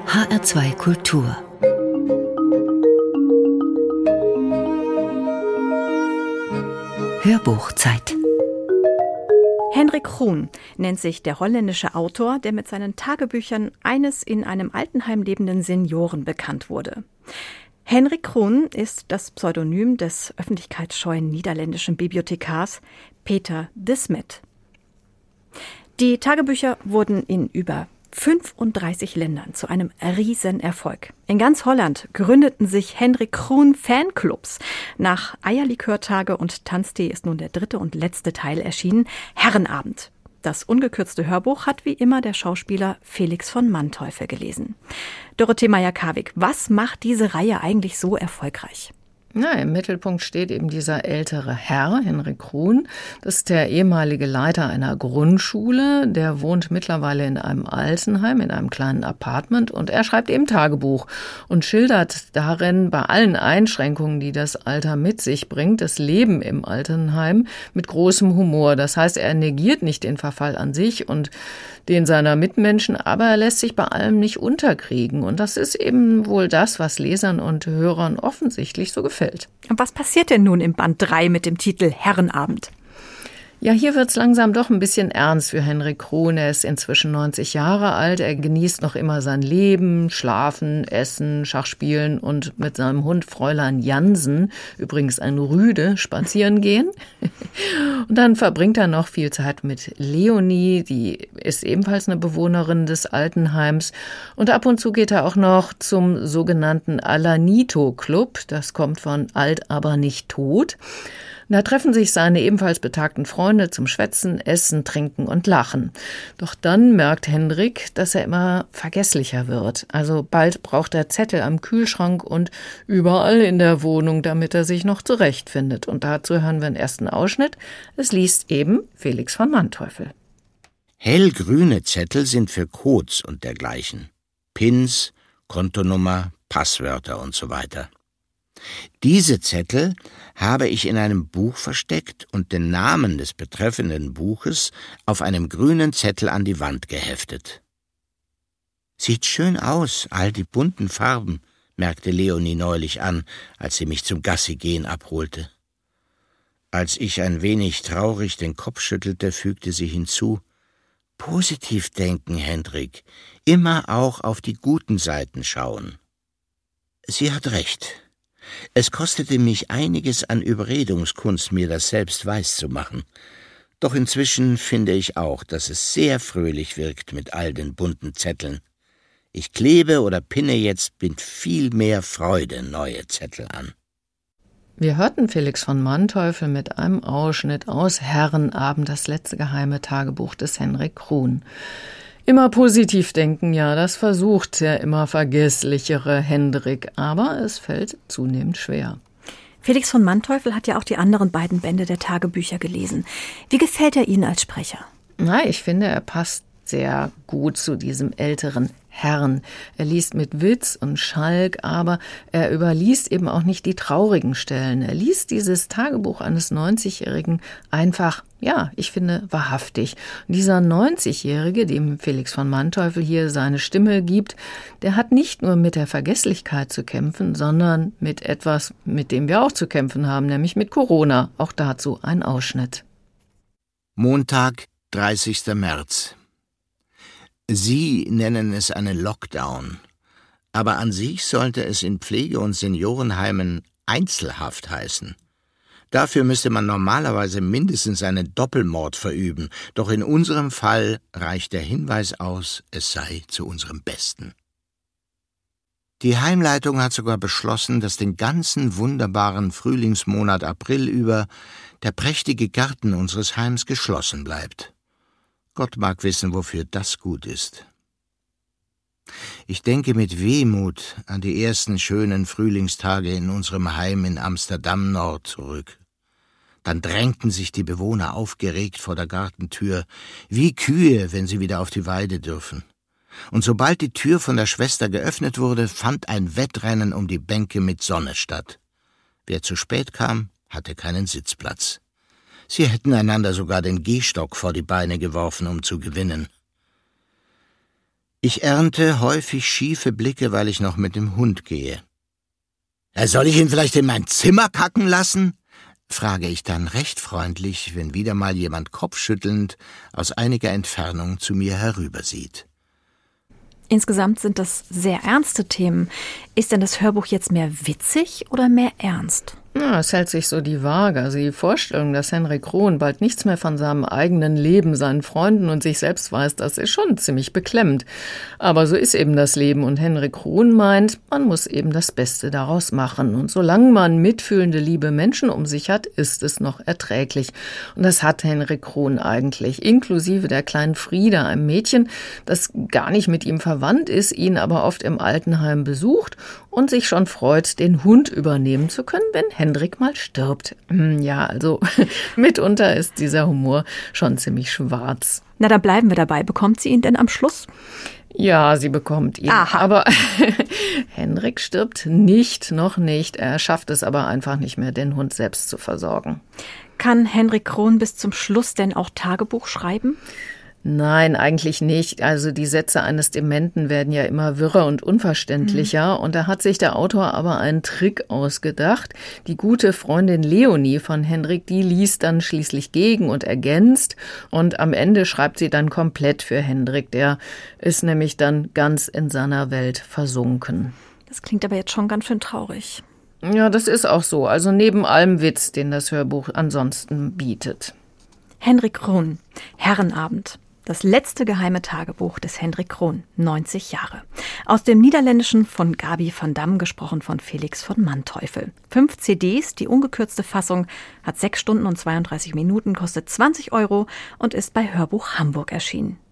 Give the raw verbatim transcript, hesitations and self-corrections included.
H R zwei Kultur. Hörbuchzeit. Henrik Groen nennt sich der holländische Autor, der mit seinen Tagebüchern eines in einem Altenheim lebenden Senioren bekannt wurde. Henrik Groen ist das Pseudonym des öffentlichkeitsscheuen niederländischen Bibliothekars Peter de Smet. Die Tagebücher wurden in über fünfunddreißig Ländern zu einem Riesenerfolg. In ganz Holland gründeten sich Henrik Groen Fanclubs. Nach Eierlikörtage und Tanztee ist nun der dritte und letzte Teil erschienen, Herrenabend. Das ungekürzte Hörbuch hat wie immer der Schauspieler Felix von Manteuffel gelesen. Dorothee Meyer-Karwig, was macht diese Reihe eigentlich so erfolgreich? Na, im Mittelpunkt steht eben dieser ältere Herr, Henrik Groen. Das ist der ehemalige Leiter einer Grundschule. Der wohnt mittlerweile in einem Altenheim, in einem kleinen Apartment. Und er schreibt eben Tagebuch und schildert darin bei allen Einschränkungen, die das Alter mit sich bringt, das Leben im Altenheim mit großem Humor. Das heißt, er negiert nicht den Verfall an sich und den seiner Mitmenschen, aber er lässt sich bei allem nicht unterkriegen. Und das ist eben wohl das, was Lesern und Hörern offensichtlich so gefällt. Und was passiert denn nun im Band drei mit dem Titel Herrenabend? Ja, hier wird's langsam doch ein bisschen ernst für Henrik Groen. Er ist inzwischen neunzig Jahre alt. Er genießt noch immer sein Leben, Schlafen, Essen, Schachspielen und mit seinem Hund Fräulein Jansen, übrigens ein Rüde, spazieren gehen. Und dann verbringt er noch viel Zeit mit Leonie, die ist ebenfalls eine Bewohnerin des Altenheims. Und ab und zu geht er auch noch zum sogenannten Alanito-Club. Das kommt von alt, aber nicht tot. Da treffen sich seine ebenfalls betagten Freunde zum Schwätzen, Essen, Trinken und Lachen. Doch dann merkt Henrik, dass er immer vergesslicher wird. Also bald braucht er Zettel am Kühlschrank und überall in der Wohnung, damit er sich noch zurechtfindet. Und dazu hören wir einen ersten Ausschnitt. Es liest eben Felix von Manteuffel. Hellgrüne Zettel sind für Codes und dergleichen. Pins, Kontonummer, Passwörter und so weiter. Diese Zettel habe ich in einem Buch versteckt und den Namen des betreffenden Buches auf einem grünen Zettel an die Wand geheftet. »Sieht schön aus, all die bunten Farben«, merkte Leonie neulich an, als sie mich zum Gassigehen abholte. Als ich ein wenig traurig den Kopf schüttelte, fügte sie hinzu: »Positiv denken, Hendrik, immer auch auf die guten Seiten schauen.« Sie hat recht. Es kostete mich einiges an Überredungskunst, mir das selbst weiszumachen. Doch inzwischen finde ich auch, dass es sehr fröhlich wirkt mit all den bunten Zetteln. Ich klebe oder pinne jetzt mit viel mehr Freude neue Zettel an. Wir hörten Felix von Manteuffel mit einem Ausschnitt aus Herrenabend, das letzte geheime Tagebuch des Henrik Groen. Immer positiv denken, ja, das versucht der immer vergesslichere Hendrik, aber es fällt zunehmend schwer. Felix von Manteuffel hat ja auch die anderen beiden Bände der Tagebücher gelesen. Wie gefällt er Ihnen als Sprecher? Na, ich finde, er passt sehr gut zu diesem älteren Herrn. Er liest mit Witz und Schalk, aber er überliest eben auch nicht die traurigen Stellen. Er liest dieses Tagebuch eines neunzigjährigen einfach, ja, ich finde, wahrhaftig. Und dieser neunzigjährige, dem Felix von Manteuffel hier seine Stimme gibt, der hat nicht nur mit der Vergesslichkeit zu kämpfen, sondern mit etwas, mit dem wir auch zu kämpfen haben, nämlich mit Corona. Auch dazu ein Ausschnitt. Montag, dreißigster März. Sie nennen es einen Lockdown, aber an sich sollte es in Pflege- und Seniorenheimen Einzelhaft heißen. Dafür müsste man normalerweise mindestens einen Doppelmord verüben, doch in unserem Fall reicht der Hinweis aus, es sei zu unserem Besten. Die Heimleitung hat sogar beschlossen, dass den ganzen wunderbaren Frühlingsmonat April über der prächtige Garten unseres Heims geschlossen bleibt. Gott mag wissen, wofür das gut ist. Ich denke mit Wehmut an die ersten schönen Frühlingstage in unserem Heim in Amsterdam Nord zurück. Dann drängten sich die Bewohner aufgeregt vor der Gartentür, wie Kühe, wenn sie wieder auf die Weide dürfen. Und sobald die Tür von der Schwester geöffnet wurde, fand ein Wettrennen um die Bänke mit Sonne statt. Wer zu spät kam, hatte keinen Sitzplatz. Sie hätten einander sogar den Gehstock vor die Beine geworfen, um zu gewinnen. Ich ernte häufig schiefe Blicke, weil ich noch mit dem Hund gehe. »Soll ich ihn vielleicht in mein Zimmer kacken lassen?« frage ich dann recht freundlich, wenn wieder mal jemand kopfschüttelnd aus einiger Entfernung zu mir herübersieht. Insgesamt sind das sehr ernste Themen. Ist denn das Hörbuch jetzt mehr witzig oder mehr ernst? Ja, es hält sich so die Waage. Also die Vorstellung, dass Henrik Krohn bald nichts mehr von seinem eigenen Leben, seinen Freunden und sich selbst weiß, das ist schon ziemlich beklemmend. Aber so ist eben das Leben und Henrik Krohn meint, man muss eben das Beste daraus machen. Und solange man mitfühlende, liebe Menschen um sich hat, ist es noch erträglich. Und das hat Henrik Krohn eigentlich, inklusive der kleinen Frieda, einem Mädchen, das gar nicht mit ihm verwandt ist, ihn aber oft im Altenheim besucht und sich schon freut, den Hund übernehmen zu können, wenn Hendrik mal stirbt. Ja, also mitunter ist dieser Humor schon ziemlich schwarz. Na, dann bleiben wir dabei. Bekommt sie ihn denn am Schluss? Ja, sie bekommt ihn. Aha. Aber Hendrik stirbt nicht, noch nicht. Er schafft es aber einfach nicht mehr, den Hund selbst zu versorgen. Kann Henrik Krohn bis zum Schluss denn auch Tagebuch schreiben? Nein, eigentlich nicht. Also die Sätze eines Dementen werden ja immer wirrer und unverständlicher. Mhm. Und da hat sich der Autor aber einen Trick ausgedacht. Die gute Freundin Leonie von Hendrik, die liest dann schließlich gegen und ergänzt. Und am Ende schreibt sie dann komplett für Hendrik. Der ist nämlich dann ganz in seiner Welt versunken. Das klingt aber jetzt schon ganz schön traurig. Ja, das ist auch so. Also neben allem Witz, den das Hörbuch ansonsten bietet. Henrik Krohn, Herrenabend. Das letzte geheime Tagebuch des Henrik Krohn, neunzig Jahre. Aus dem Niederländischen von Gabi van Dam, gesprochen von Felix von Manteuffel. Fünf C Ds, die ungekürzte Fassung, hat sechs Stunden und zweiunddreißig Minuten, kostet zwanzig Euro und ist bei Hörbuch Hamburg erschienen.